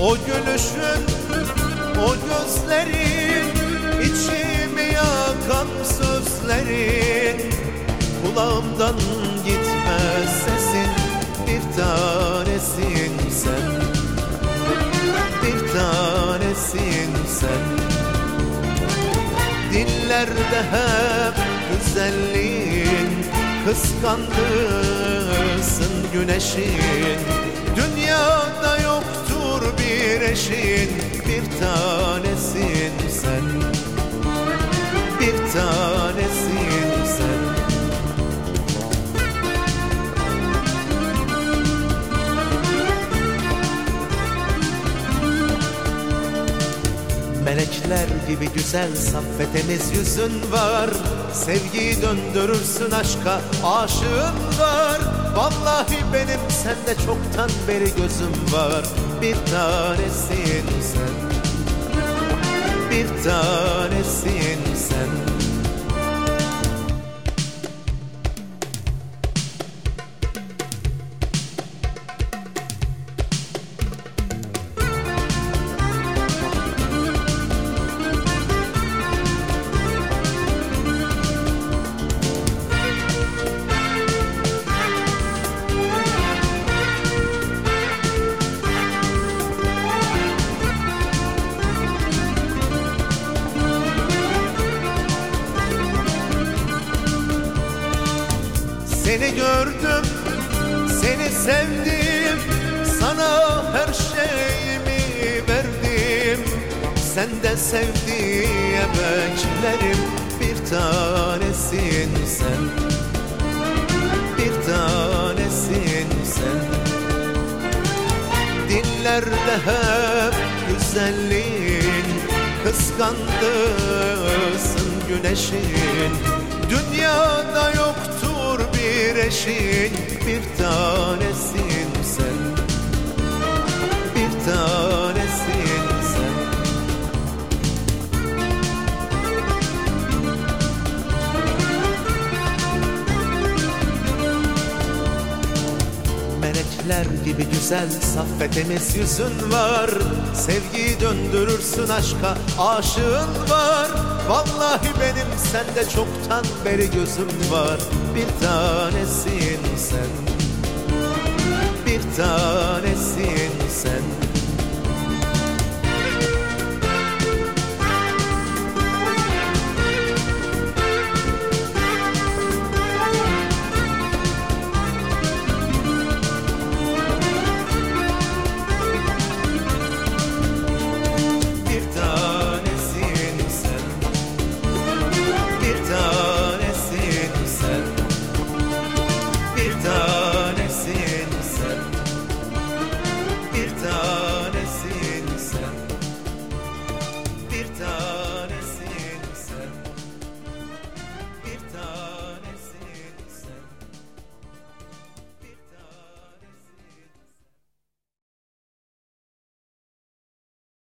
O gülüşün, o gözlerin, içimi yakan sözlerin, kulağımdan gitmez sesin, bir tanesin sen, bir tanesin sen. Dillerde hep güzelliğin, kıskandısın güneşin. Dünyada yoktur bir eşin, bir tanesin sen, bir tanesin sen. Melekler gibi güzel, saf ve temiz yüzün var. Sevgiyi döndürürsün aşka, aşığın var. Vallahi benim sende çoktan beri gözüm var. Bir tanesin sen, bir tanesin sen. Seni gördüm, seni sevdim, sana her şeyimi verdim. Sen de sev diye beklerim, bir tanesin sen, bir tanesin sen. Dillerde hep güzelliğin, kıskandısın güneşin. Dünyada yoktur bir eşin, bir tanesin sen, bir tanesin sen. Melekler gibi güzel, saf ve temiz yüzün var. Sevgiyi döndürürsün aşka, aşığın var. Vallahi benim sende çoktan beri gözüm var. Bir tanesin sen, bir tanesin.